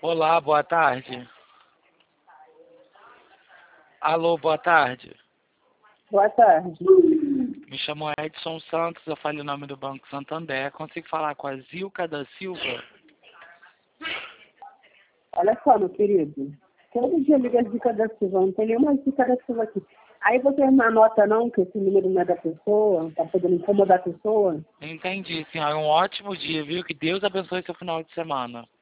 Olá, boa tarde. Alô, boa tarde. Boa tarde. Me chamo Edson Santos, eu falo em nome do Banco Santander. Consigo falar com a Zilka da Silva? Olha só, meu querido. Todo dia liga a dica da Silva, não tem nenhuma dica da Silva aqui. Aí você não anota não que esse número não é da pessoa, tá podendo incomodar a pessoa? Entendi, senhora. Um ótimo dia, viu? Que Deus abençoe seu final de semana.